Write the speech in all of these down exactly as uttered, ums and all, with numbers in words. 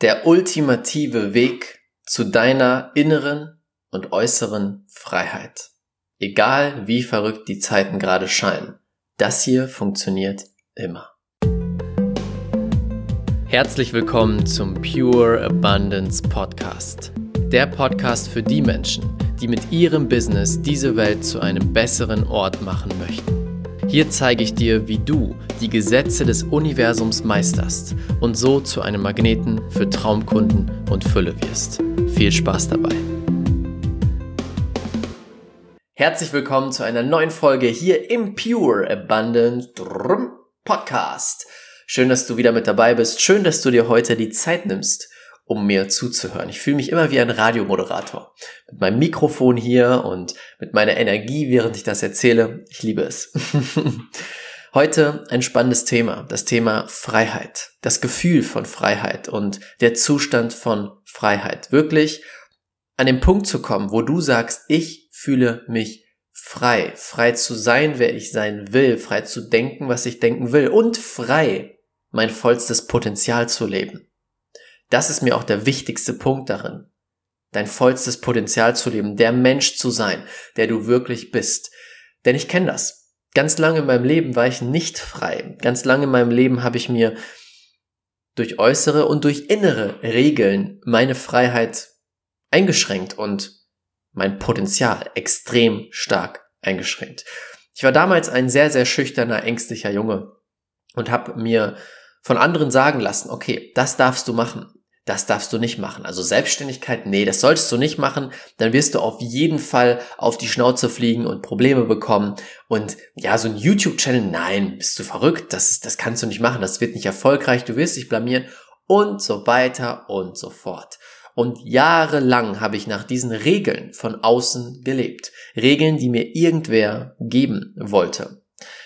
Der ultimative Weg zu deiner inneren und äußeren Freiheit. Egal wie verrückt die Zeiten gerade scheinen, das hier funktioniert immer. Herzlich willkommen zum Pure Abundance Podcast. Der Podcast für die Menschen, die mit ihrem Business diese Welt zu einem besseren Ort machen möchten. Hier zeige ich dir, wie du die Gesetze des Universums meisterst und so zu einem Magneten für Traumkunden und Fülle wirst. Viel Spaß dabei! Herzlich willkommen zu einer neuen Folge hier im Pure Abundance Podcast. Schön, dass du wieder mit dabei bist. Schön, dass du dir heute die Zeit nimmst, um mir zuzuhören. Ich fühle mich immer wie ein Radiomoderator. Mit meinem Mikrofon hier und mit meiner Energie, während ich das erzähle. Ich liebe es. Heute ein spannendes Thema. Das Thema Freiheit. Das Gefühl von Freiheit und der Zustand von Freiheit. Wirklich an den Punkt zu kommen, wo du sagst, ich fühle mich frei. Frei zu sein, wer ich sein will. Frei zu denken, was ich denken will. Und frei, mein vollstes Potenzial zu leben. Das ist mir auch der wichtigste Punkt darin, dein vollstes Potenzial zu leben, der Mensch zu sein, der du wirklich bist. Denn ich kenne das. Ganz lange in meinem Leben war ich nicht frei. Ganz lange in meinem Leben habe ich mir durch äußere und durch innere Regeln meine Freiheit eingeschränkt und mein Potenzial extrem stark eingeschränkt. Ich war damals ein sehr, sehr schüchterner, ängstlicher Junge und habe mir von anderen sagen lassen, okay, das darfst du machen. Das darfst du nicht machen. Also Selbstständigkeit, nee, das solltest du nicht machen. Dann wirst du auf jeden Fall auf die Schnauze fliegen und Probleme bekommen. Und ja, so ein YouTube-Channel, nein, bist du verrückt? Das ist, das kannst du nicht machen. Das wird nicht erfolgreich. Du wirst dich blamieren und so weiter und so fort. Und jahrelang habe ich nach diesen Regeln von außen gelebt. Regeln, die mir irgendwer geben wollte.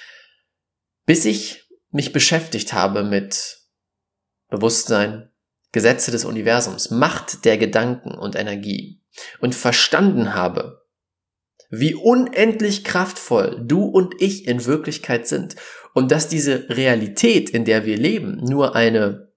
Bis ich mich beschäftigt habe mit Bewusstsein, Gesetze des Universums, Macht der Gedanken und Energie und verstanden habe, wie unendlich kraftvoll du und ich in Wirklichkeit sind und dass diese Realität, in der wir leben, nur eine,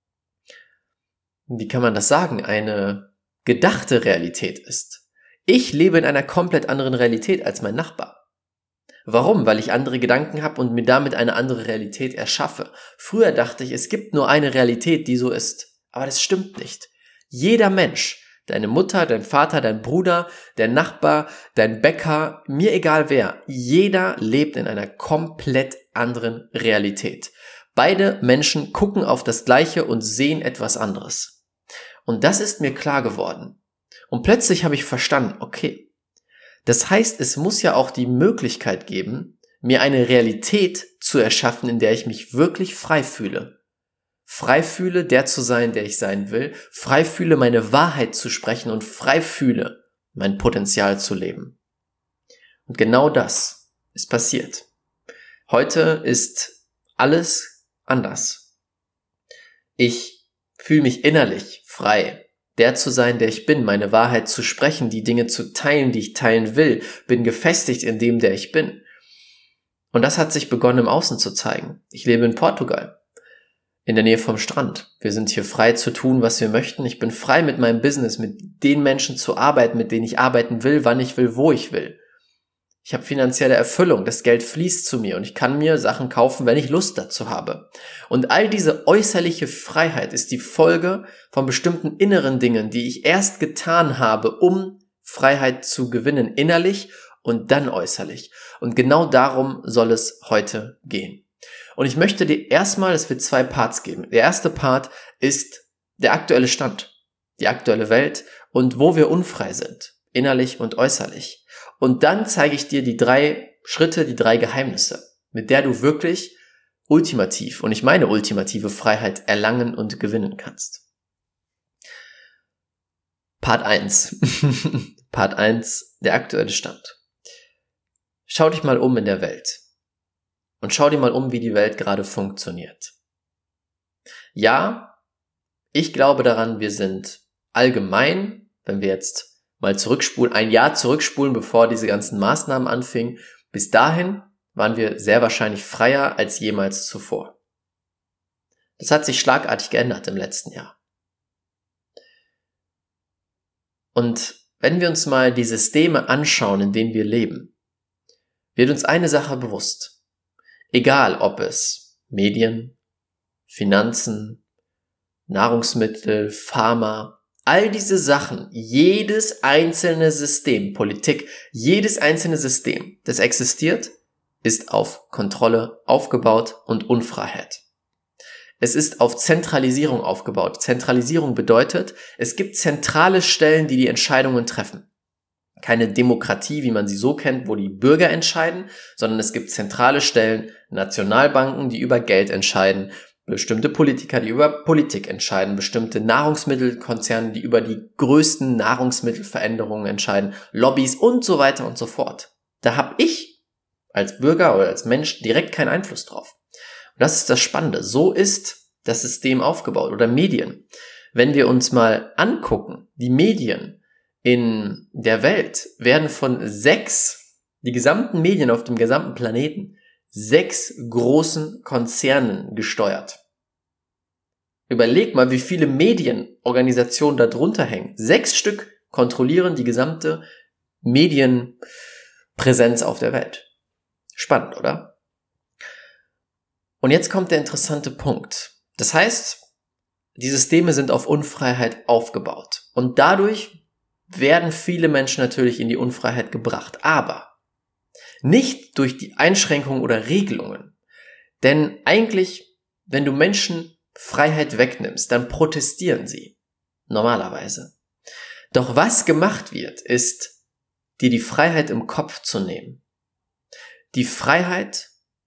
wie kann man das sagen, eine gedachte Realität ist. Ich lebe in einer komplett anderen Realität als mein Nachbar. Warum? Weil ich andere Gedanken habe und mir damit eine andere Realität erschaffe. Früher dachte ich, es gibt nur eine Realität, die so ist. Aber das stimmt nicht. Jeder Mensch, deine Mutter, dein Vater, dein Bruder, dein Nachbar, dein Bäcker, mir egal wer, jeder lebt in einer komplett anderen Realität. Beide Menschen gucken auf das Gleiche und sehen etwas anderes. Und das ist mir klar geworden. Und plötzlich habe ich verstanden, okay, das heißt, es muss ja auch die Möglichkeit geben, mir eine Realität zu erschaffen, in der ich mich wirklich frei fühle. Frei fühle, der zu sein, der ich sein will. Frei fühle, meine Wahrheit zu sprechen und frei fühle, mein Potenzial zu leben. Und genau das ist passiert. Heute ist alles anders. Ich fühle mich innerlich frei, der zu sein, der ich bin, meine Wahrheit zu sprechen, die Dinge zu teilen, die ich teilen will, bin gefestigt in dem, der ich bin. Und das hat sich begonnen im Außen zu zeigen. Ich lebe in Portugal, in der Nähe vom Strand. Wir sind hier frei zu tun, was wir möchten. Ich bin frei mit meinem Business, mit den Menschen zu arbeiten, mit denen ich arbeiten will, wann ich will, wo ich will. Ich habe finanzielle Erfüllung, das Geld fließt zu mir und ich kann mir Sachen kaufen, wenn ich Lust dazu habe. Und all diese äußerliche Freiheit ist die Folge von bestimmten inneren Dingen, die ich erst getan habe, um Freiheit zu gewinnen, innerlich und dann äußerlich. Und genau darum soll es heute gehen. Und ich möchte dir erstmal, es wird zwei Parts geben. Der erste Part ist der aktuelle Stand, die aktuelle Welt und wo wir unfrei sind, innerlich und äußerlich. Und dann zeige ich dir die drei Schritte, die drei Geheimnisse, mit der du wirklich ultimativ, und ich meine ultimative Freiheit erlangen und gewinnen kannst. Part eins. Part eins, der aktuelle Stand. Schau dich mal um in der Welt. Und schau dir mal um, wie die Welt gerade funktioniert. Ja, ich glaube daran, wir sind allgemein, wenn wir jetzt mal zurückspulen, ein Jahr zurückspulen, bevor diese ganzen Maßnahmen anfingen, bis dahin waren wir sehr wahrscheinlich freier als jemals zuvor. Das hat sich schlagartig geändert im letzten Jahr. Und wenn wir uns mal die Systeme anschauen, in denen wir leben, wird uns eine Sache bewusst. Egal ob es Medien, Finanzen, Nahrungsmittel, Pharma, all diese Sachen, jedes einzelne System, Politik, jedes einzelne System, das existiert, ist auf Kontrolle aufgebaut und Unfreiheit. Es ist auf Zentralisierung aufgebaut. Zentralisierung bedeutet, es gibt zentrale Stellen, die die Entscheidungen treffen. Keine Demokratie, wie man sie so kennt, wo die Bürger entscheiden, sondern es gibt zentrale Stellen, Nationalbanken, die über Geld entscheiden, bestimmte Politiker, die über Politik entscheiden, bestimmte Nahrungsmittelkonzerne, die über die größten Nahrungsmittelveränderungen entscheiden, Lobbys und so weiter und so fort. Da habe ich als Bürger oder als Mensch direkt keinen Einfluss drauf. Und das ist das Spannende. So ist das System aufgebaut oder Medien. Wenn wir uns mal angucken, die Medien in der Welt werden von sechs, die gesamten Medien auf dem gesamten Planeten, sechs großen Konzernen gesteuert. Überleg mal, wie viele Medienorganisationen da drunter hängen. Sechs Stück kontrollieren die gesamte Medienpräsenz auf der Welt. Spannend, oder? Und jetzt kommt der interessante Punkt. Das heißt, die Systeme sind auf Unfreiheit aufgebaut. Und dadurch werden viele Menschen natürlich in die Unfreiheit gebracht. Aber nicht durch die Einschränkungen oder Regelungen. Denn eigentlich, wenn du Menschen Freiheit wegnimmst, dann protestieren sie. Normalerweise. Doch was gemacht wird, ist, dir die Freiheit im Kopf zu nehmen. Die Freiheit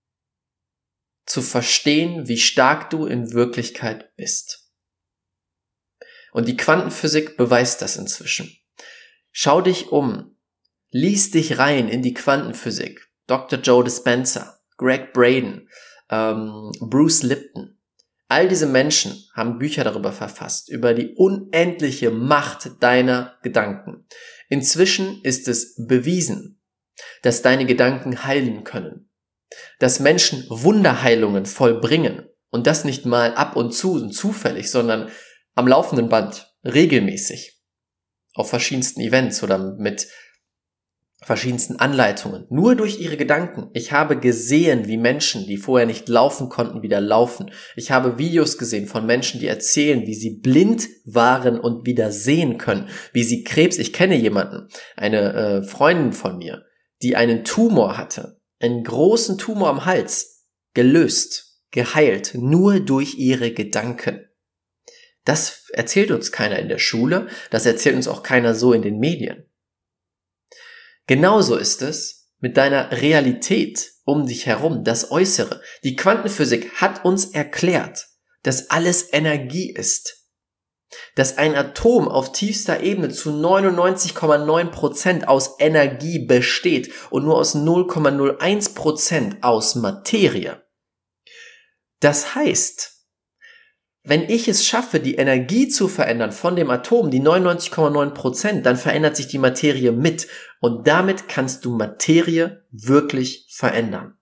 zu verstehen, wie stark du in Wirklichkeit bist. Und die Quantenphysik beweist das inzwischen. Schau dich um. Lies dich rein in die Quantenphysik. Doktor Joe Dispenza, Greg Braden, ähm, Bruce Lipton. All diese Menschen haben Bücher darüber verfasst, über die unendliche Macht deiner Gedanken. Inzwischen ist es bewiesen, dass deine Gedanken heilen können. Dass Menschen Wunderheilungen vollbringen. Und das nicht mal ab und zu und zufällig, sondern am laufenden Band, regelmäßig. Auf verschiedensten Events oder mit verschiedensten Anleitungen, nur durch ihre Gedanken. Ich habe gesehen, wie Menschen, die vorher nicht laufen konnten, wieder laufen. Ich habe Videos gesehen von Menschen, die erzählen, wie sie blind waren und wieder sehen können, wie sie Krebs, ich kenne jemanden, eine äh, Freundin von mir, die einen Tumor hatte, einen großen Tumor am Hals, gelöst, geheilt, nur durch ihre Gedanken. Das erzählt uns keiner in der Schule, das erzählt uns auch keiner so in den Medien. Genauso ist es mit deiner Realität um dich herum, das Äußere. Die Quantenphysik hat uns erklärt, dass alles Energie ist. Dass ein Atom auf tiefster Ebene zu neunundneunzig Komma neun Prozent aus Energie besteht und nur aus null Komma null eins Prozent aus Materie. Das heißt, wenn ich es schaffe, die Energie zu verändern von dem Atom, die neunundneunzig Komma neun Prozent, dann verändert sich die Materie mit. Und damit kannst du Materie wirklich verändern.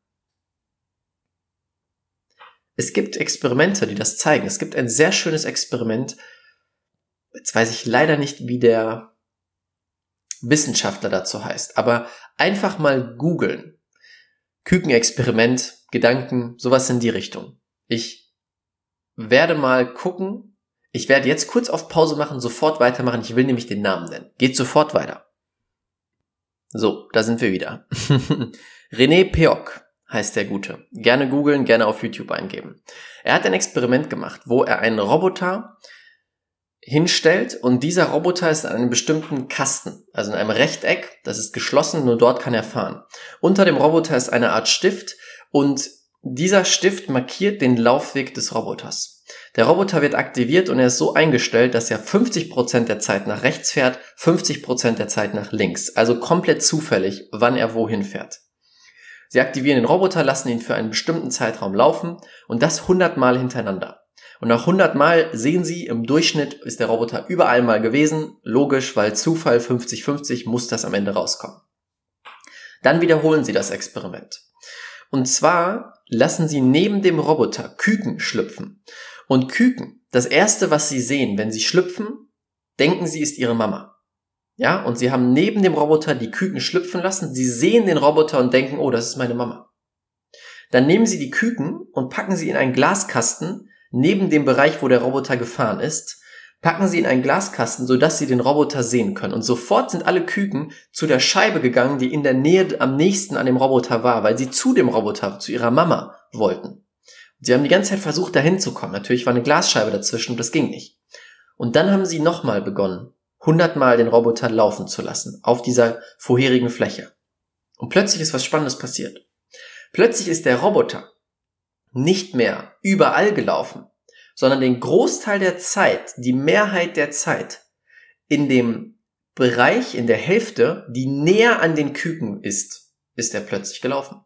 Es gibt Experimente, die das zeigen. Es gibt ein sehr schönes Experiment. Jetzt weiß ich leider nicht, wie der Wissenschaftler dazu heißt. Aber einfach mal googeln. Kükenexperiment, Gedanken, sowas in die Richtung. Ich werde mal gucken. Ich werde jetzt kurz auf Pause machen, sofort weitermachen. Ich will nämlich den Namen nennen. Geht sofort weiter. So, da sind wir wieder. René Peoc heißt der Gute. Gerne googeln, gerne auf YouTube eingeben. Er hat ein Experiment gemacht, wo er einen Roboter hinstellt und dieser Roboter ist an einem bestimmten Kasten, also in einem Rechteck, das ist geschlossen, nur dort kann er fahren. Unter dem Roboter ist eine Art Stift und dieser Stift markiert den Laufweg des Roboters. Der Roboter wird aktiviert und er ist so eingestellt, dass er fünfzig Prozent der Zeit nach rechts fährt, fünfzig Prozent der Zeit nach links. Also komplett zufällig, wann er wohin fährt. Sie aktivieren den Roboter, lassen ihn für einen bestimmten Zeitraum laufen und das hundert Mal hintereinander. Und nach hundert Mal sehen Sie, im Durchschnitt ist der Roboter überall mal gewesen. Logisch, weil Zufall fünfzig fünfzig muss das am Ende rauskommen. Dann wiederholen Sie das Experiment. Und zwar lassen Sie neben dem Roboter Küken schlüpfen. Und Küken, das erste, was Sie sehen, wenn sie schlüpfen, denken Sie, ist Ihre Mama. Ja, und sie haben neben dem Roboter die Küken schlüpfen lassen. Sie sehen den Roboter und denken, oh, das ist meine Mama. Dann nehmen sie die Küken und packen sie in einen Glaskasten neben dem Bereich, wo der Roboter gefahren ist. Packen sie in einen Glaskasten, sodass sie den Roboter sehen können. Und sofort sind alle Küken zu der Scheibe gegangen, die in der Nähe am nächsten an dem Roboter war, weil sie zu dem Roboter, zu ihrer Mama wollten. Sie haben die ganze Zeit versucht, dahin zu kommen. Natürlich war eine Glasscheibe dazwischen und das ging nicht. Und dann haben sie nochmal begonnen, hundertmal den Roboter laufen zu lassen, auf dieser vorherigen Fläche. Und plötzlich ist was Spannendes passiert. Plötzlich ist der Roboter nicht mehr überall gelaufen, sondern den Großteil der Zeit, die Mehrheit der Zeit, in dem Bereich, in der Hälfte, die näher an den Küken ist, ist er plötzlich gelaufen.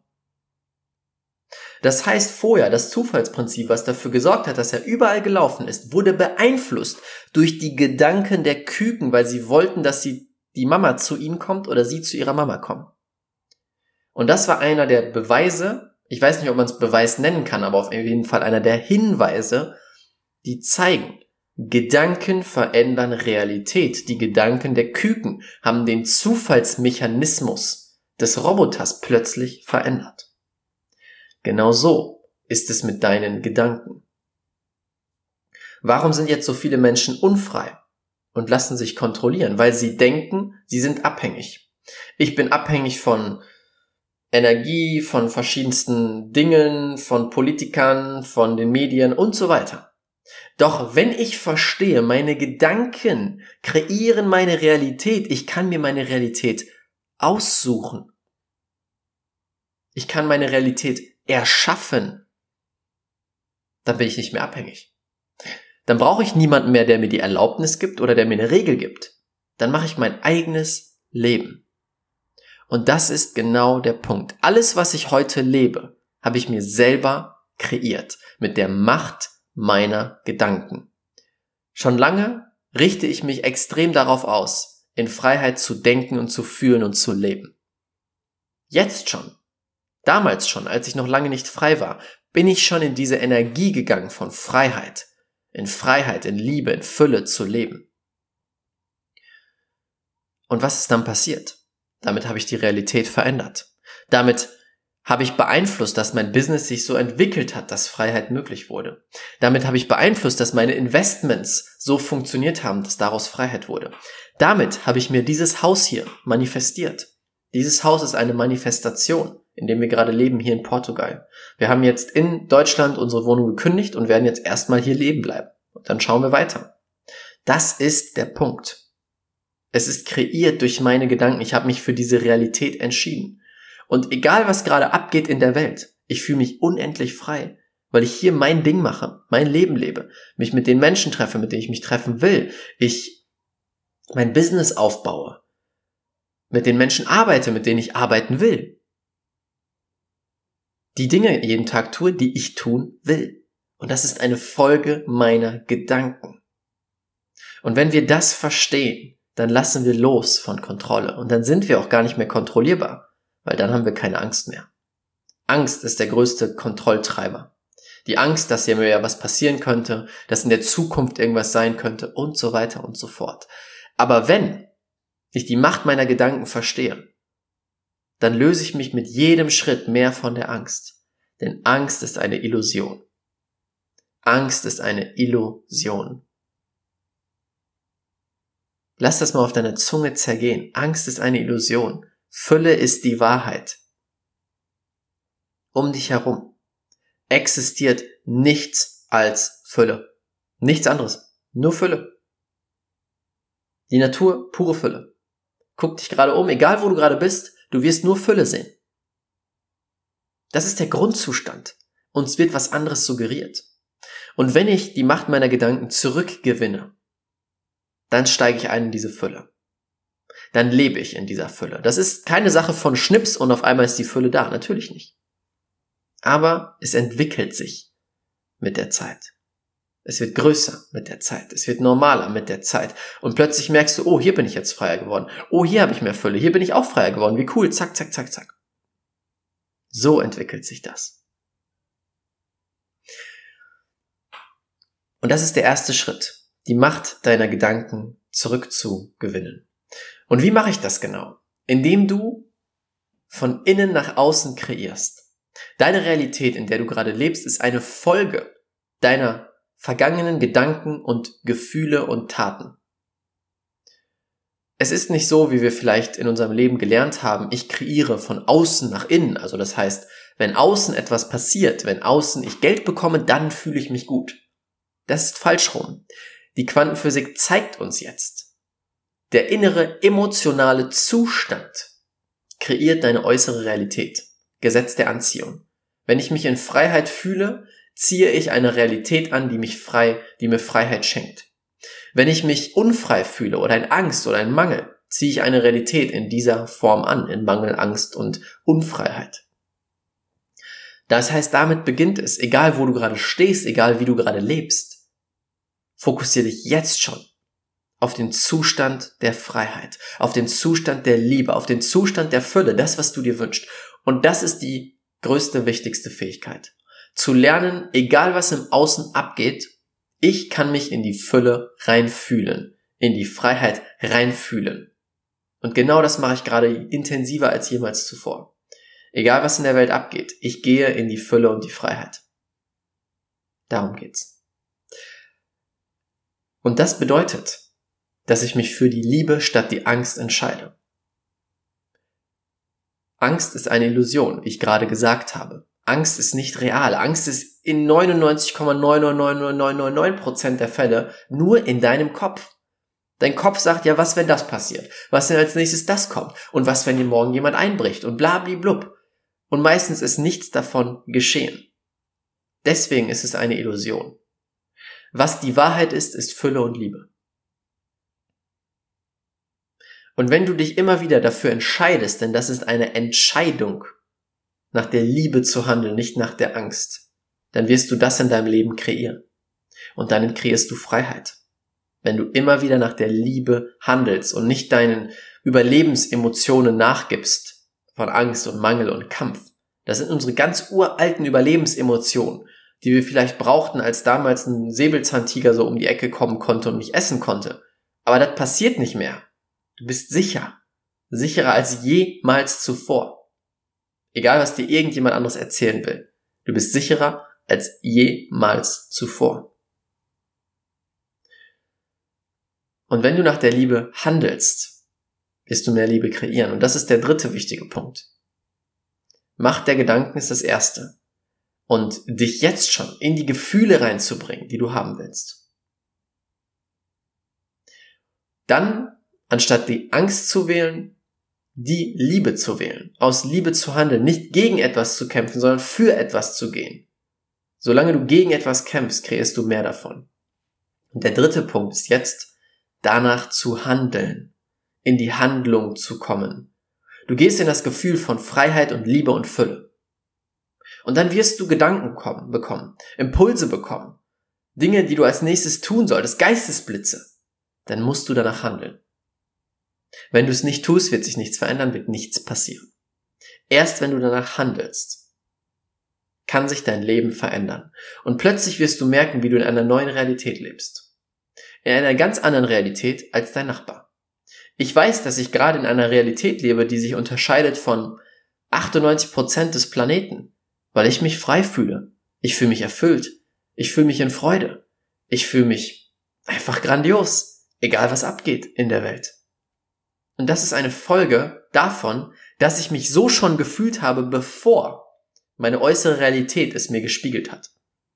Das heißt, vorher, das Zufallsprinzip, was dafür gesorgt hat, dass er überall gelaufen ist, wurde beeinflusst durch die Gedanken der Küken, weil sie wollten, dass sie, die Mama zu ihnen kommt oder sie zu ihrer Mama kommen. Und das war einer der Beweise, ich weiß nicht, ob man es Beweis nennen kann, aber auf jeden Fall einer der Hinweise, die zeigen, Gedanken verändern Realität. Die Gedanken der Küken haben den Zufallsmechanismus des Roboters plötzlich verändert. Genau so ist es mit deinen Gedanken. Warum sind jetzt so viele Menschen unfrei und lassen sich kontrollieren? Weil sie denken, sie sind abhängig. Ich bin abhängig von Energie, von verschiedensten Dingen, von Politikern, von den Medien und so weiter. Doch wenn ich verstehe, meine Gedanken kreieren meine Realität, ich kann mir meine Realität aussuchen. Ich kann meine Realität erschaffen, dann bin ich nicht mehr abhängig. Dann brauche ich niemanden mehr, der mir die Erlaubnis gibt oder der mir eine Regel gibt. Dann mache ich mein eigenes Leben. Und das ist genau der Punkt. Alles, was ich heute lebe, habe ich mir selber kreiert mit der Macht meiner Gedanken. Schon lange richte ich mich extrem darauf aus, in Freiheit zu denken und zu fühlen und zu leben. Jetzt schon. Damals schon, als ich noch lange nicht frei war, bin ich schon in diese Energie gegangen von Freiheit, in Freiheit, in Liebe, in Fülle zu leben. Und was ist dann passiert? Damit habe ich die Realität verändert. Damit habe ich beeinflusst, dass mein Business sich so entwickelt hat, dass Freiheit möglich wurde. Damit habe ich beeinflusst, dass meine Investments so funktioniert haben, dass daraus Freiheit wurde. Damit habe ich mir dieses Haus hier manifestiert. Dieses Haus ist eine Manifestation, in dem wir gerade leben, hier in Portugal. Wir haben jetzt in Deutschland unsere Wohnung gekündigt und werden jetzt erstmal hier leben bleiben. Und dann schauen wir weiter. Das ist der Punkt. Es ist kreiert durch meine Gedanken. Ich habe mich für diese Realität entschieden. Und egal, was gerade abgeht in der Welt, ich fühle mich unendlich frei, weil ich hier mein Ding mache, mein Leben lebe, mich mit den Menschen treffe, mit denen ich mich treffen will. Ich mein Business aufbaue, mit den Menschen arbeite, mit denen ich arbeiten will. Die Dinge jeden Tag tue, die ich tun will. Und das ist eine Folge meiner Gedanken. Und wenn wir das verstehen, dann lassen wir los von Kontrolle. Und dann sind wir auch gar nicht mehr kontrollierbar, weil dann haben wir keine Angst mehr. Angst ist der größte Kontrolltreiber. Die Angst, dass hier mir was passieren könnte, dass in der Zukunft irgendwas sein könnte und so weiter und so fort. Aber wenn ich die Macht meiner Gedanken verstehe, dann löse ich mich mit jedem Schritt mehr von der Angst. Denn Angst ist eine Illusion. Angst ist eine Illusion. Lass das mal auf deiner Zunge zergehen. Angst ist eine Illusion. Fülle ist die Wahrheit. Um dich herum existiert nichts als Fülle. Nichts anderes. Nur Fülle. Die Natur, pure Fülle. Guck dich gerade um, egal wo du gerade bist, du wirst nur Fülle sehen. Das ist der Grundzustand. Uns wird was anderes suggeriert. Und wenn ich die Macht meiner Gedanken zurückgewinne, dann steige ich ein in diese Fülle. Dann lebe ich in dieser Fülle. Das ist keine Sache von Schnips und auf einmal ist die Fülle da. Natürlich nicht. Aber es entwickelt sich mit der Zeit. Es wird größer mit der Zeit. Es wird normaler mit der Zeit. Und plötzlich merkst du, oh, hier bin ich jetzt freier geworden. Oh, hier habe ich mehr Fülle. Hier bin ich auch freier geworden. Wie cool. Zack, zack, zack, zack. So entwickelt sich das. Und das ist der erste Schritt, die Macht deiner Gedanken zurückzugewinnen. Und wie mache ich das genau? Indem du von innen nach außen kreierst. Deine Realität, in der du gerade lebst, ist eine Folge deiner vergangenen Gedanken und Gefühle und Taten. Es ist nicht so, wie wir vielleicht in unserem Leben gelernt haben, ich kreiere von außen nach innen. Also das heißt, wenn außen etwas passiert, wenn außen ich Geld bekomme, dann fühle ich mich gut. Das ist falsch rum. Die Quantenphysik zeigt uns jetzt, der innere emotionale Zustand kreiert deine äußere Realität. Gesetz der Anziehung. Wenn ich mich in Freiheit fühle, ziehe ich eine Realität an, die mich frei, die mir Freiheit schenkt. Wenn ich mich unfrei fühle oder in Angst oder in Mangel, ziehe ich eine Realität in dieser Form an, in Mangel, Angst und Unfreiheit. Das heißt, damit beginnt es, egal wo du gerade stehst, egal wie du gerade lebst, fokussiere dich jetzt schon auf den Zustand der Freiheit, auf den Zustand der Liebe, auf den Zustand der Fülle, das, was du dir wünschst. Und das ist die größte, wichtigste Fähigkeit. Zu lernen, egal was im Außen abgeht, ich kann mich in die Fülle reinfühlen, in die Freiheit reinfühlen. Und genau das mache ich gerade intensiver als jemals zuvor. Egal was in der Welt abgeht, ich gehe in die Fülle und die Freiheit. Darum geht's. Und das bedeutet, dass ich mich für die Liebe statt die Angst entscheide. Angst ist eine Illusion, wie ich gerade gesagt habe. Angst ist nicht real. Angst ist in neunundneunzig Komma neun neun neun neun neun neun neun Prozent der Fälle nur in deinem Kopf. Dein Kopf sagt ja, was wenn das passiert? Was wenn als nächstes das kommt? Und was wenn dir morgen jemand einbricht? Und blablablub. Und meistens ist nichts davon geschehen. Deswegen ist es eine Illusion. Was die Wahrheit ist, ist Fülle und Liebe. Und wenn du dich immer wieder dafür entscheidest, denn das ist eine Entscheidung, nach der Liebe zu handeln, nicht nach der Angst, dann wirst du das in deinem Leben kreieren. Und dann kreierst du Freiheit. Wenn du immer wieder nach der Liebe handelst und nicht deinen Überlebensemotionen nachgibst, von Angst und Mangel und Kampf. Das sind unsere ganz uralten Überlebensemotionen, die wir vielleicht brauchten, als damals ein Säbelzahntiger so um die Ecke kommen konnte und mich essen konnte. Aber das passiert nicht mehr. Du bist sicher. Sicherer als jemals zuvor. Egal, was dir irgendjemand anderes erzählen will. Du bist sicherer als jemals zuvor. Und wenn du nach der Liebe handelst, wirst du mehr Liebe kreieren. Und das ist der dritte wichtige Punkt. Macht der Gedanken ist das erste. Und dich jetzt schon in die Gefühle reinzubringen, die du haben willst. Dann, anstatt die Angst zu wählen, die Liebe zu wählen, aus Liebe zu handeln, nicht gegen etwas zu kämpfen, sondern für etwas zu gehen. Solange du gegen etwas kämpfst, kreierst du mehr davon. Und der dritte Punkt ist jetzt, danach zu handeln, in die Handlung zu kommen. Du gehst in das Gefühl von Freiheit und Liebe und Fülle. Und dann wirst du Gedanken kommen, bekommen, Impulse bekommen, Dinge, die du als nächstes tun solltest, Geistesblitze. Dann musst du danach handeln. Wenn du es nicht tust, wird sich nichts verändern, wird nichts passieren. Erst wenn du danach handelst, kann sich dein Leben verändern. Und plötzlich wirst du merken, wie du in einer neuen Realität lebst. In einer ganz anderen Realität als dein Nachbar. Ich weiß, dass ich gerade in einer Realität lebe, die sich unterscheidet von achtundneunzig Prozent des Planeten, weil ich mich frei fühle. Ich fühle mich erfüllt. Ich fühle mich in Freude. Ich fühle mich einfach grandios, egal was abgeht in der Welt. Und das ist eine Folge davon, dass ich mich so schon gefühlt habe, bevor meine äußere Realität es mir gespiegelt hat.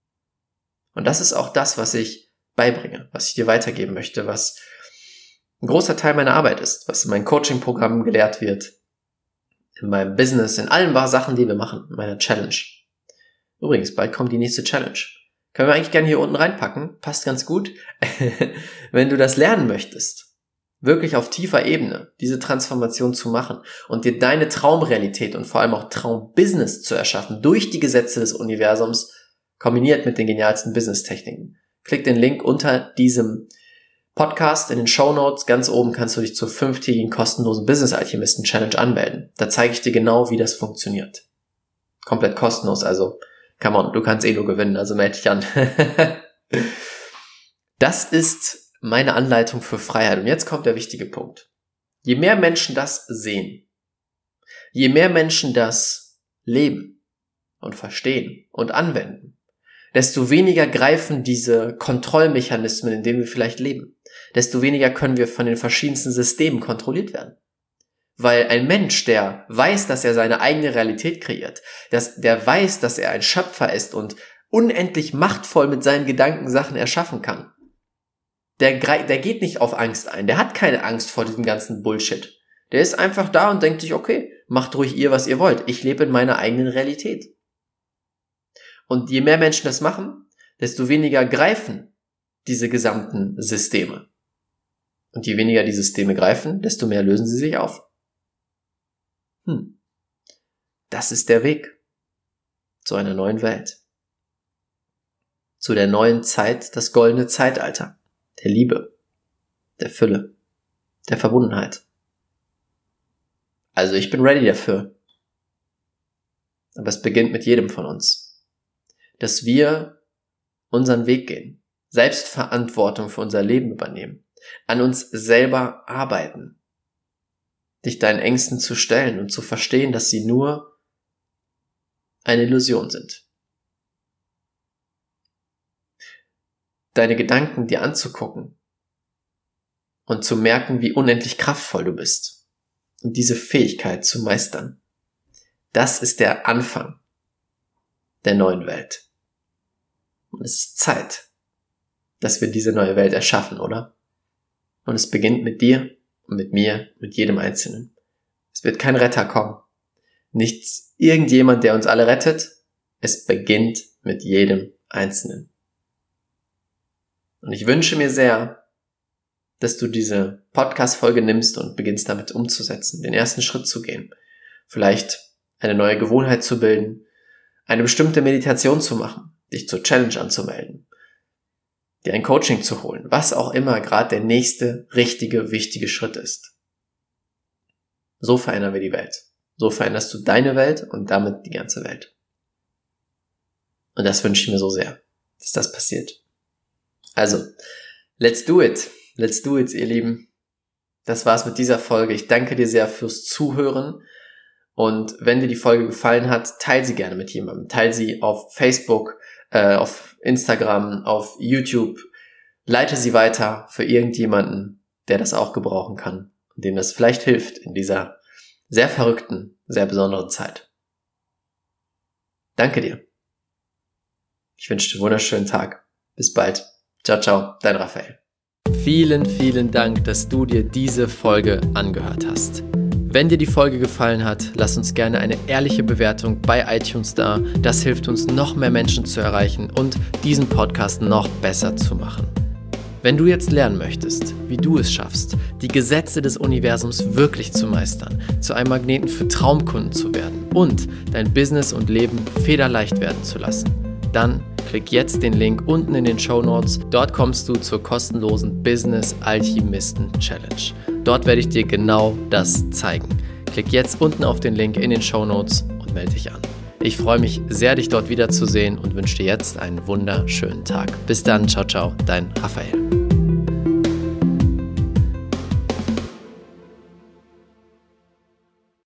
Und das ist auch das, was ich beibringe, was ich dir weitergeben möchte, was ein großer Teil meiner Arbeit ist, was in meinem Coaching-Programm gelehrt wird, in meinem Business, in allen Sachen, die wir machen, in meiner Challenge. Übrigens, bald kommt die nächste Challenge. Können wir eigentlich gerne hier unten reinpacken, passt ganz gut. Wenn du das lernen möchtest, wirklich auf tiefer Ebene diese Transformation zu machen und dir deine Traumrealität und vor allem auch Traumbusiness zu erschaffen durch die Gesetze des Universums, kombiniert mit den genialsten Business-Techniken. Klick den Link unter diesem Podcast in den Shownotes. Ganz oben kannst du dich zur fünftägigen kostenlosen Business Alchemisten Challenge anmelden. Da zeige ich dir genau, wie das funktioniert. Komplett kostenlos, also come on, du kannst eh nur gewinnen, also melde dich an. Das ist meine Anleitung für Freiheit. Und jetzt kommt der wichtige Punkt. Je mehr Menschen das sehen, je mehr Menschen das leben und verstehen und anwenden, desto weniger greifen diese Kontrollmechanismen, in denen wir vielleicht leben. Desto weniger können wir von den verschiedensten Systemen kontrolliert werden. Weil ein Mensch, der weiß, dass er seine eigene Realität kreiert, dass, der weiß, dass er ein Schöpfer ist und unendlich machtvoll mit seinen Gedanken Sachen erschaffen kann, der, der geht nicht auf Angst ein. Der hat keine Angst vor diesem ganzen Bullshit. Der ist einfach da und denkt sich, okay, macht ruhig ihr, was ihr wollt. Ich lebe in meiner eigenen Realität. Und je mehr Menschen das machen, desto weniger greifen diese gesamten Systeme. Und je weniger die Systeme greifen, desto mehr lösen sie sich auf. Hm. Das ist der Weg zu einer neuen Welt. Zu der neuen Zeit, das goldene Zeitalter. Der Liebe, der Fülle, der Verbundenheit. Also ich bin ready dafür. Aber es beginnt mit jedem von uns. Dass wir unseren Weg gehen, Selbstverantwortung für unser Leben übernehmen, an uns selber arbeiten, dich deinen Ängsten zu stellen und zu verstehen, dass sie nur eine Illusion sind. Deine Gedanken dir anzugucken und zu merken, wie unendlich kraftvoll du bist und diese Fähigkeit zu meistern. Das ist der Anfang der neuen Welt. Und es ist Zeit, dass wir diese neue Welt erschaffen, oder? Und es beginnt mit dir und mit mir, mit jedem Einzelnen. Es wird kein Retter kommen. Nicht irgendjemand, der uns alle rettet. Es beginnt mit jedem Einzelnen. Und ich wünsche mir sehr, dass du diese Podcast-Folge nimmst und beginnst damit umzusetzen, den ersten Schritt zu gehen. Vielleicht eine neue Gewohnheit zu bilden, eine bestimmte Meditation zu machen, dich zur Challenge anzumelden, dir ein Coaching zu holen, was auch immer gerade der nächste richtige, wichtige Schritt ist. So verändern wir die Welt. So veränderst du deine Welt und damit die ganze Welt. Und das wünsche ich mir so sehr, dass das passiert. Also, let's do it. Let's do it, ihr Lieben. Das war's mit dieser Folge. Ich danke dir sehr fürs Zuhören. Und wenn dir die Folge gefallen hat, teile sie gerne mit jemandem. Teile sie auf Facebook, äh, auf Instagram, auf YouTube. Leite sie weiter für irgendjemanden, der das auch gebrauchen kann und dem das vielleicht hilft in dieser sehr verrückten, sehr besonderen Zeit. Danke dir. Ich wünsche dir einen wunderschönen Tag. Bis bald. Ciao, ciao, dein Raphael. Vielen, vielen Dank, dass du dir diese Folge angehört hast. Wenn dir die Folge gefallen hat, lass uns gerne eine ehrliche Bewertung bei iTunes da. Das hilft uns, noch mehr Menschen zu erreichen und diesen Podcast noch besser zu machen. Wenn du jetzt lernen möchtest, wie du es schaffst, die Gesetze des Universums wirklich zu meistern, zu einem Magneten für Traumkunden zu werden und dein Business und Leben federleicht werden zu lassen, dann klick jetzt den Link unten in den Shownotes. Dort kommst du zur kostenlosen Business Alchemisten Challenge. Dort werde ich dir genau das zeigen. Klick jetzt unten auf den Link in den Shownotes und melde dich an. Ich freue mich sehr, dich dort wiederzusehen und wünsche dir jetzt einen wunderschönen Tag. Bis dann, ciao, ciao, dein Raphael.